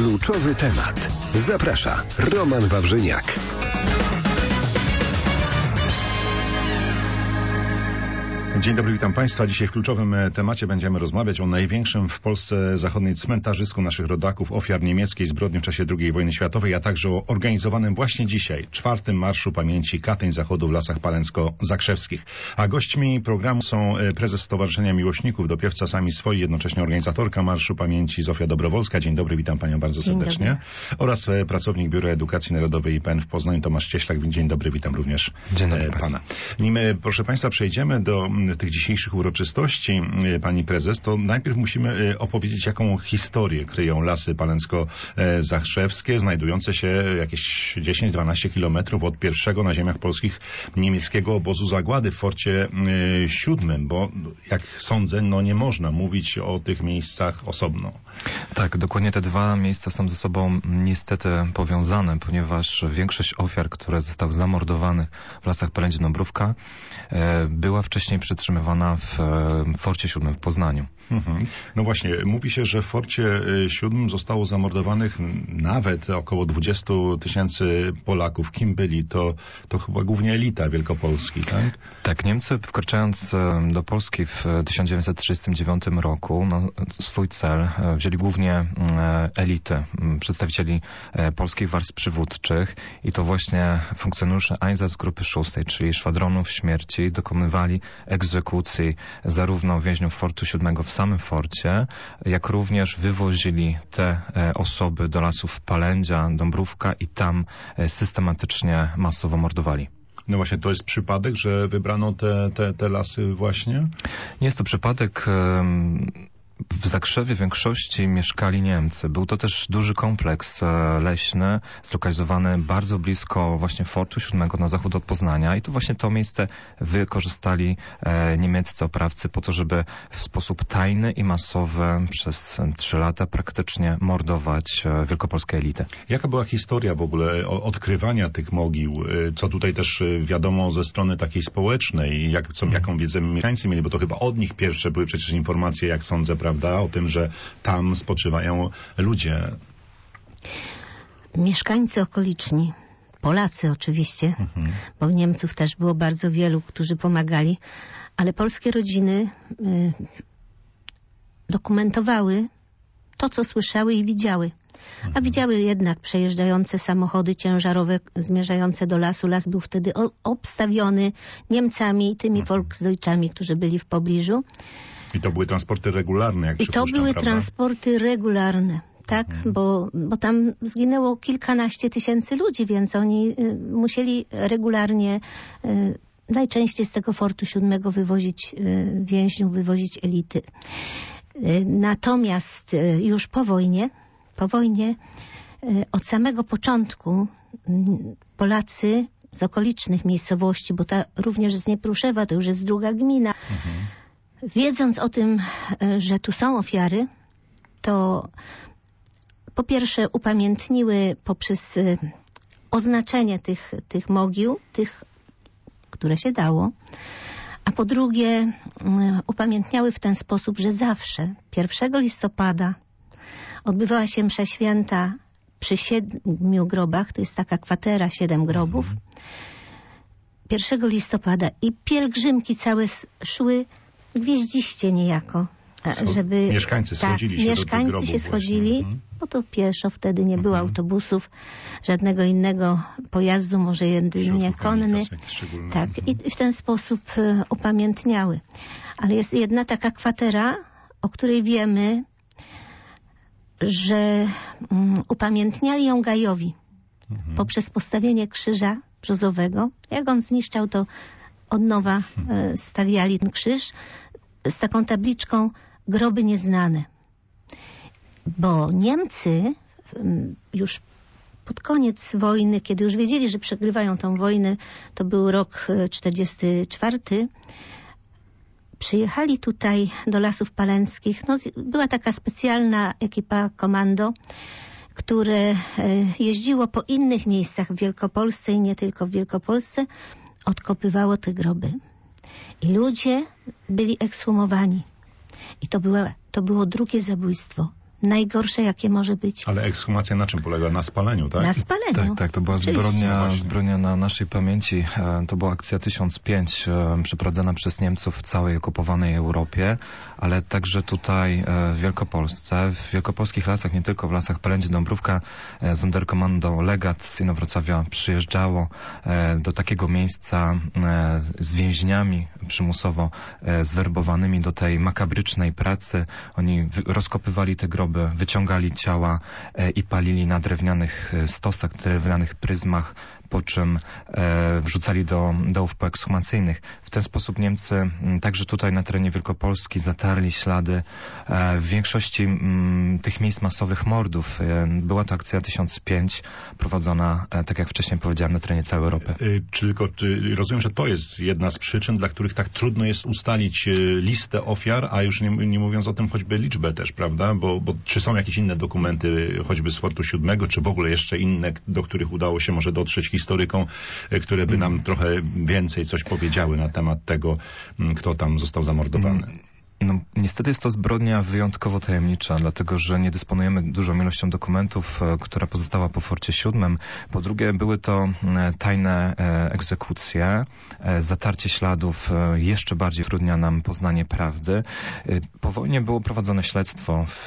Kluczowy temat. Zaprasza Roman Wawrzyniak. Dzień dobry, witam Państwa. Dzisiaj w kluczowym temacie będziemy rozmawiać o największym w Polsce zachodniej cmentarzysku naszych rodaków, ofiar niemieckiej zbrodni w czasie II wojny światowej, a także o organizowanym właśnie dzisiaj 4. Marszu Pamięci Katyń Zachodu w Lasach Palensko-Zakrzewskich. A gośćmi programu są prezes Stowarzyszenia Miłośników Dopiewca Sami Swoi, jednocześnie organizatorka Marszu Pamięci Zofia Dobrowolska. Dzień dobry, witam Panią bardzo serdecznie. Oraz pracownik Biura Edukacji Narodowej IPN w Poznaniu Tomasz Cieślak. Dzień dobry, witam również Pana. Nim, proszę Państwa, przejdziemy do tych dzisiejszych uroczystości, pani prezes, to najpierw musimy opowiedzieć, jaką historię kryją Lasy Palensko-Zakrzewskie, znajdujące się jakieś 10-12 kilometrów od pierwszego na ziemiach polskich niemieckiego obozu zagłady w Forcie 7, bo jak sądzę, nie można mówić o tych miejscach osobno. Tak, dokładnie te dwa miejsca są ze sobą niestety powiązane, ponieważ większość ofiar, które zostały zamordowanych w Lasach Palendzie-Dąbrówka, była wcześniej przetrzymywana w Forcie 7 w Poznaniu. No właśnie, mówi się, że w Forcie 7 zostało zamordowanych nawet około 20 000 Polaków. Kim byli? To chyba głównie elita Wielkopolski, tak? Tak, Niemcy wkraczając do Polski w 1939 roku, swój cel wzięli głównie elity, przedstawicieli polskich warstw przywódczych i to właśnie funkcjonariusze Einsatz Grupy 6, czyli szwadronów śmierci, dokonywali egzekucji zarówno więźniów Fortu 7 w samym forcie, jak również wywozili te osoby do lasów Palędzia, Dąbrówka i tam systematycznie masowo mordowali. No właśnie, to jest przypadek, że wybrano te lasy właśnie? Nie jest to przypadek. W Zakrzewie w większości mieszkali Niemcy. Był to też duży kompleks leśny, zlokalizowany bardzo blisko właśnie Fortu 7 na zachód od Poznania i to właśnie to miejsce wykorzystali niemieccy oprawcy po to, żeby w sposób tajny i masowy przez 3 lata praktycznie mordować wielkopolskie elity. Jaka była historia w ogóle odkrywania tych mogił? Co tutaj też wiadomo ze strony takiej społecznej? Jaką wiedzę mieszkańcy mieli? Bo to chyba od nich pierwsze były przecież informacje, jak sądzę, prawda, o tym, że tam spoczywają ludzie. Mieszkańcy okoliczni, Polacy oczywiście, bo Niemców też było bardzo wielu, którzy pomagali, ale polskie rodziny dokumentowały to, co słyszały i widziały. A widziały jednak przejeżdżające samochody ciężarowe zmierzające do lasu. Las był wtedy obstawiony Niemcami i tymi Volksdeutschami, którzy byli w pobliżu. I to były transporty regularne, jak przypuszczam, I to były prawda? transporty regularne, tak, bo tam zginęło kilkanaście tysięcy ludzi, więc oni musieli regularnie, najczęściej z tego Fortu 7 wywozić więźniów, wywozić elity. Natomiast już po wojnie, od samego początku Polacy z okolicznych miejscowości, bo ta również z Niepruszewa, to już jest druga gmina, wiedząc o tym, że tu są ofiary, to po pierwsze upamiętniły poprzez oznaczenie tych mogił, tych, które się dało, a po drugie upamiętniały w ten sposób, że zawsze 1 listopada odbywała się msza święta przy 7 grobach, to jest taka kwatera, 7 grobów, 1 listopada i pielgrzymki całe szły gwieździście niejako, żeby... Mieszkańcy schodzili się do tych grobów. Mieszkańcy się schodzili, bo to pieszo wtedy nie było autobusów, żadnego innego pojazdu, może jedynie konny. Tak, i w ten sposób upamiętniały. Ale jest jedna taka kwatera, o której wiemy, że upamiętniali ją Gajowi poprzez postawienie krzyża brzozowego. Jak on zniszczał, to od nowa stawiali ten krzyż z taką tabliczką groby nieznane. Bo Niemcy już pod koniec wojny, kiedy już wiedzieli, że przegrywają tą wojnę, to był rok 44, przyjechali tutaj do Lasów Palenskich. Była taka specjalna ekipa komando, które jeździło po innych miejscach w Wielkopolsce i nie tylko w Wielkopolsce, odkopywało te groby. I ludzie byli ekshumowani. I to było drugie zabójstwo najgorsze, jakie może być. Ale ekshumacja na czym polega? Na spaleniu, tak? Na spaleniu. Tak, to była zbrodnia na naszej pamięci. To była akcja 1005, przeprowadzona przez Niemców w całej okupowanej Europie, ale także tutaj w Wielkopolsce, w wielkopolskich lasach, nie tylko w lasach Pelędzi, Dąbrówka, Sonderkommando Legat z Inowrocławia przyjeżdżało do takiego miejsca z więźniami przymusowo zwerbowanymi do tej makabrycznej pracy. Oni rozkopywali te groby, wyciągali ciała i palili na drewnianych stosach, drewnianych pryzmach, po czym wrzucali do dołów poekshumacyjnych. W ten sposób Niemcy także tutaj na terenie Wielkopolski zatarli ślady w większości tych miejsc masowych mordów. Była to akcja 1005 prowadzona, tak jak wcześniej powiedziałem, na terenie całej Europy. Czy rozumiem, że to jest jedna z przyczyn, dla których tak trudno jest ustalić listę ofiar, a już nie mówiąc o tym choćby liczbę też, prawda? Bo czy są jakieś inne dokumenty, choćby z Fortu 7, czy w ogóle jeszcze inne, do których udało się może dotrzeć historykom, które by nam trochę więcej coś powiedziały na temat tego, kto tam został zamordowany? No, niestety jest to zbrodnia wyjątkowo tajemnicza, dlatego że nie dysponujemy dużą ilością dokumentów, która pozostała po Forcie 7. Po drugie, były to tajne egzekucje. Zatarcie śladów jeszcze bardziej utrudnia nam poznanie prawdy. Po wojnie było prowadzone śledztwo w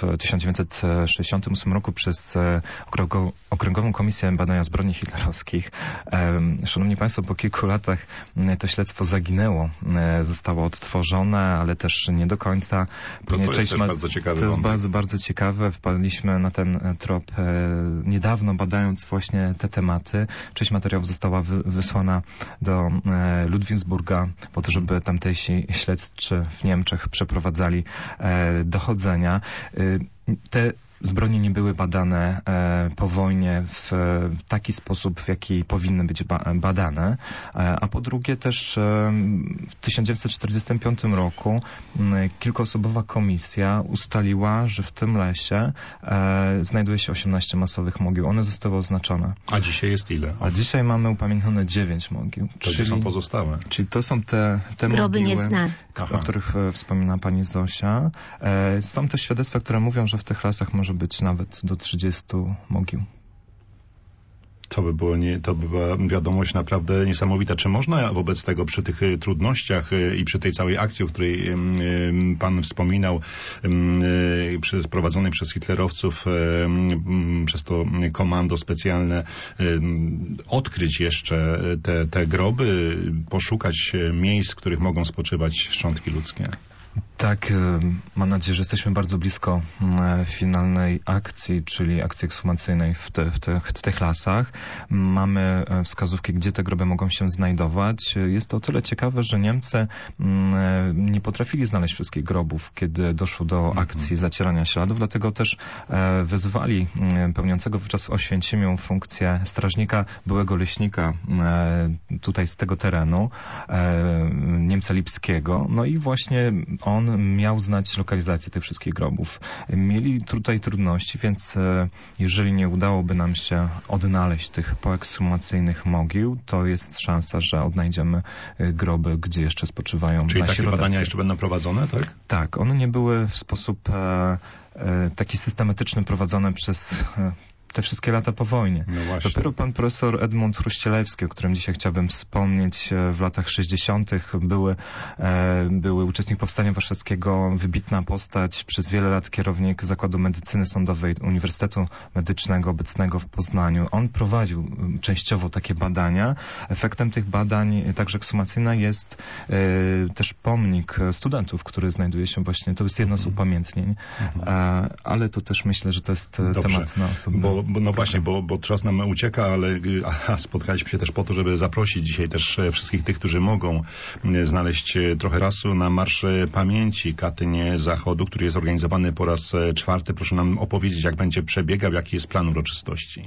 1968 roku przez Okręgową Komisję Badania Zbrodni Hitlerowskich. Szanowni Państwo, po kilku latach to śledztwo zaginęło. Zostało odtworzone, ale też nie do końca. To jest też bardzo ciekawe. To jest bardzo, bardzo ciekawe. Wpadliśmy na ten trop niedawno, badając właśnie te tematy. Część materiałów została wysłana do Ludwigsburga po to, żeby tamtejsi śledczy w Niemczech przeprowadzali dochodzenia. Te zbrodnie nie były badane po wojnie w taki sposób, w jaki powinny być badane. A po drugie też w 1945 roku kilkuosobowa komisja ustaliła, że w tym lesie znajduje się 18 masowych mogił. One zostały oznaczone. A dzisiaj jest ile? A dzisiaj mamy upamiętnione 9 mogił. Czyli są pozostałe. Czyli to są te groby mogiły, nieznane, o których wspomina pani Zosia. Są też świadectwa, które mówią, że w tych lasach może być nawet do 30 mogił. To by była wiadomość naprawdę niesamowita. Czy można wobec tego przy tych trudnościach i przy tej całej akcji, o której pan wspominał, prowadzonej przez hitlerowców, przez to komando specjalne, odkryć jeszcze te groby, poszukać miejsc, w których mogą spoczywać szczątki ludzkie? Tak, mam nadzieję, że jesteśmy bardzo blisko finalnej akcji, czyli akcji ekshumacyjnej w tych lasach. Mamy wskazówki, gdzie te groby mogą się znajdować. Jest to o tyle ciekawe, że Niemcy nie potrafili znaleźć wszystkich grobów, kiedy doszło do akcji zacierania śladów, dlatego też wezwali pełniącego wówczas w Oświęcimiu funkcję strażnika, byłego leśnika tutaj z tego terenu, Niemca Lipskiego. No i właśnie on miał znać lokalizację tych wszystkich grobów. Mieli tutaj trudności, więc jeżeli nie udałoby nam się odnaleźć tych poekshumacyjnych mogił, to jest szansa, że odnajdziemy groby, gdzie jeszcze spoczywają Czyli nasi takie rodacy. badania jeszcze będą prowadzone, tak? Tak, one nie były w sposób taki systematyczny prowadzone przez te wszystkie lata po wojnie. No dopiero pan profesor Edmund Chruścielewski, o którym dzisiaj chciałbym wspomnieć, w latach 60. były uczestnik Powstania Warszawskiego, wybitna postać, przez wiele lat kierownik Zakładu Medycyny Sądowej Uniwersytetu Medycznego obecnego w Poznaniu. On prowadził częściowo takie badania. Efektem tych badań, także ekshumacyjna, jest też pomnik studentów, który znajduje się właśnie, to jest jedno z upamiętnień, ale to też myślę, że to jest temat na osobny. No właśnie, bo czas nam ucieka, ale spotkaliśmy się też po to, żeby zaprosić dzisiaj też wszystkich tych, którzy mogą znaleźć trochę czasu na Marsz Pamięci Katyń Zachodu, który jest organizowany po raz 4. Proszę nam opowiedzieć, jak będzie przebiegał, jaki jest plan uroczystości.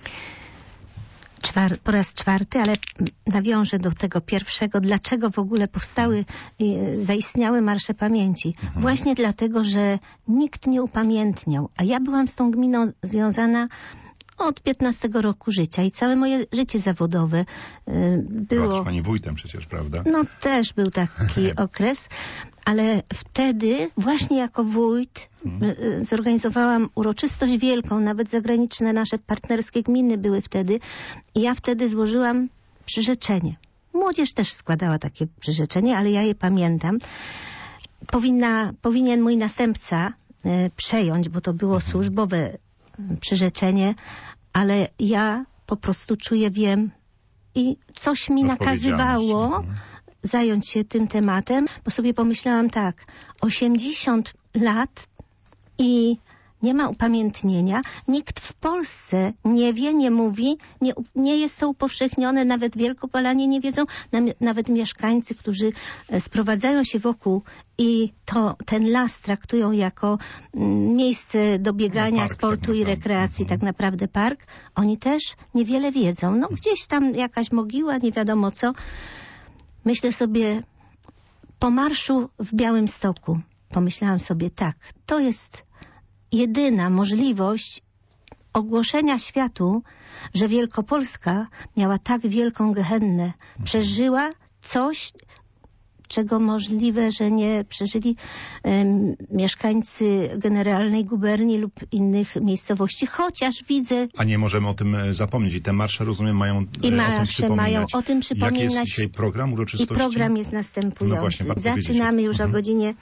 Po raz 4, ale nawiążę do tego pierwszego. Dlaczego w ogóle zaistniały Marsze Pamięci? Właśnie dlatego, że nikt nie upamiętniał. A ja byłam z tą gminą związana od 15 roku życia i całe moje życie zawodowe było... Była pani wójtem przecież, prawda? No też był taki okres, Ale wtedy właśnie jako wójt zorganizowałam uroczystość wielką, nawet zagraniczne nasze partnerskie gminy były wtedy i ja wtedy złożyłam przyrzeczenie. Młodzież też składała takie przyrzeczenie, ale ja je pamiętam. Powinien mój następca przejąć, bo to było służbowe przyrzeczenie, ale ja po prostu czuję, wiem i coś mi nakazywało zająć się tym tematem, bo sobie pomyślałam tak, 80 lat i nie ma upamiętnienia. Nikt w Polsce nie wie, nie mówi, nie jest to upowszechnione, nawet Wielkopolanie nie wiedzą, nawet mieszkańcy, którzy sprowadzają się wokół i ten las traktują jako miejsce do biegania, sportu i rekreacji, tak naprawdę park, oni też niewiele wiedzą. No gdzieś tam jakaś mogiła, nie wiadomo co. Myślę sobie, po marszu w Białymstoku pomyślałam sobie tak, to jest jedyna możliwość ogłoszenia światu, że Wielkopolska miała tak wielką gehennę. Przeżyła coś, czego możliwe, że nie przeżyli mieszkańcy Generalnej Guberni lub innych miejscowości, chociaż widzę... A nie możemy o tym zapomnieć i te marsze, rozumiem, mają o tym przypominać. Jaki jest dzisiaj program uroczystości? I program jest następujący. No właśnie, zaczynamy już o godzinie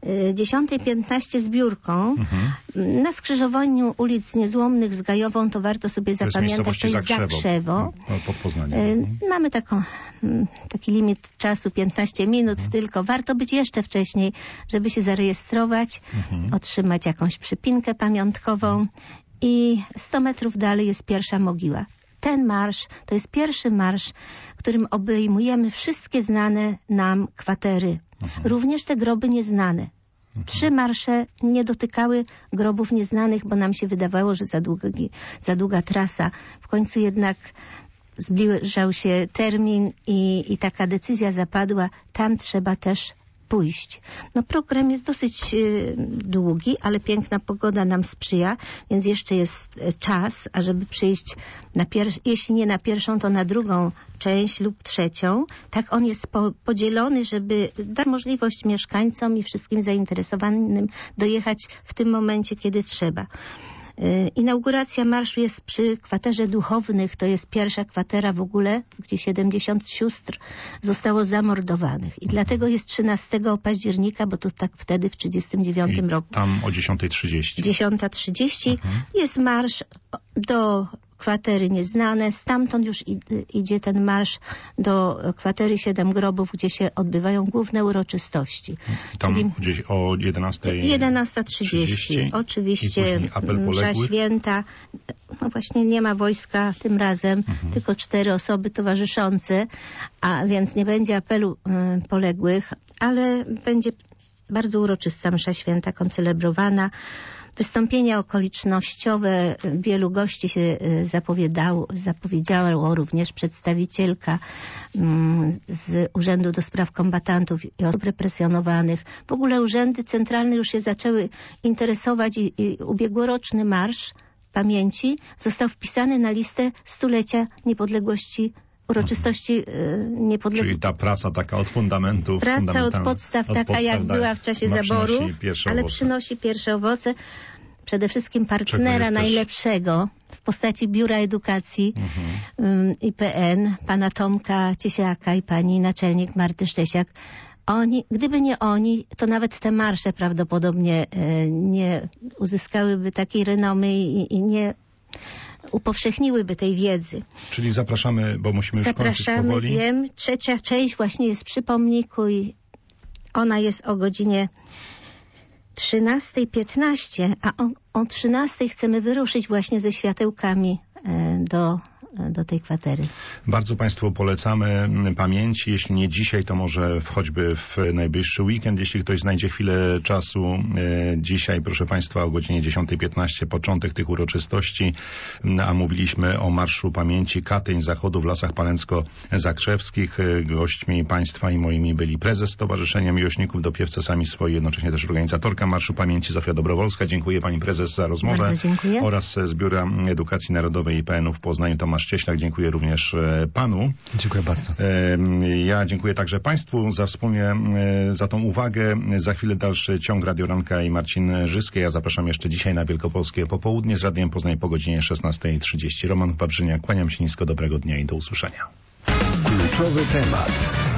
10:15 zbiórką. Na skrzyżowaniu ulic Niezłomnych z Gajową, to warto sobie zapamiętać, to jest Zakrzewo. Pod Poznaniem. Mamy taki limit czasu 15 minut tylko. Warto być jeszcze wcześniej, żeby się zarejestrować, otrzymać jakąś przypinkę pamiątkową i 100 metrów dalej jest pierwsza mogiła. Ten marsz to jest pierwszy marsz, którym obejmujemy wszystkie znane nam kwatery. Również te groby nieznane. 3 marsze nie dotykały grobów nieznanych, bo nam się wydawało, że za długa trasa. W końcu jednak zbliżał się termin i taka decyzja zapadła. Tam trzeba też pójść. No program jest dosyć długi, ale piękna pogoda nam sprzyja, więc jeszcze jest czas, ażeby przyjść jeśli nie na pierwszą, to na drugą część lub trzecią. Tak on jest podzielony, żeby dać możliwość mieszkańcom i wszystkim zainteresowanym dojechać w tym momencie, kiedy trzeba. Inauguracja marszu jest przy kwaterze duchownych, to jest pierwsza kwatera w ogóle, gdzie 70 sióstr zostało zamordowanych. I dlatego jest 13 października, bo to tak wtedy w 1939 roku. Tam o 10:30. 10:30 jest marsz do kwatery nieznane. Stamtąd już idzie ten marsz do kwatery 7 grobów, gdzie się odbywają główne uroczystości. Tam czyli gdzieś o 11:30. Oczywiście msza święta. No właśnie nie ma wojska tym razem, tylko 4 osoby towarzyszące, a więc nie będzie apelu poległych, ale będzie bardzo uroczysta msza święta koncelebrowana. Wystąpienia okolicznościowe, wielu gości się zapowiedziało, również przedstawicielka z Urzędu do Spraw Kombatantów i Osób Represjonowanych. W ogóle urzędy centralne już się zaczęły interesować i ubiegłoroczny Marsz Pamięci został wpisany na listę stulecia niepodległości, uroczystości niepodległości. Czyli ta praca taka od fundamentów. Praca od podstaw, taka jak była w czasie zaboru, ale przynosi pierwsze owoce. Przede wszystkim partnera najlepszego w postaci Biura Edukacji IPN, pana Tomka Ciesiaka i pani naczelnik Marty Szczesiak. Gdyby nie oni, to nawet te marsze prawdopodobnie nie uzyskałyby takiej renomy i nie upowszechniłyby tej wiedzy. Czyli zapraszamy, bo musimy już kończyć powoli. Wiem. Trzecia część właśnie jest przy pomniku i ona jest o godzinie 13:15, a o 13:00 chcemy wyruszyć właśnie ze światełkami do tej kwatery. Bardzo Państwu polecamy pamięci. Jeśli nie dzisiaj, to może choćby w najbliższy weekend, jeśli ktoś znajdzie chwilę czasu. Dzisiaj, proszę Państwa, o godzinie 10:15 początek tych uroczystości, a mówiliśmy o Marszu Pamięci Katyń Zachodu w Lasach Palensko-Zakrzewskich. Gośćmi Państwa i moimi byli prezes Stowarzyszenia Miłośników do Piewce Sami Swoi, jednocześnie też organizatorka Marszu Pamięci Zofia Dobrowolska. Dziękuję Pani Prezes za rozmowę. Bardzo dziękuję. Oraz z Biura Edukacji Narodowej IPN-u w Poznaniu Tomasz Cieślak, dziękuję również panu. Dziękuję bardzo. Ja dziękuję także państwu za tą uwagę. Za chwilę dalszy ciąg Radio Ranka i Marcin Żyskie. Ja zapraszam jeszcze dzisiaj na Wielkopolskie Popołudnie z Radiem Poznań po godzinie 16:30. Roman Wawrzyniak, kłaniam się nisko, dobrego dnia i do usłyszenia. Kluczowy temat.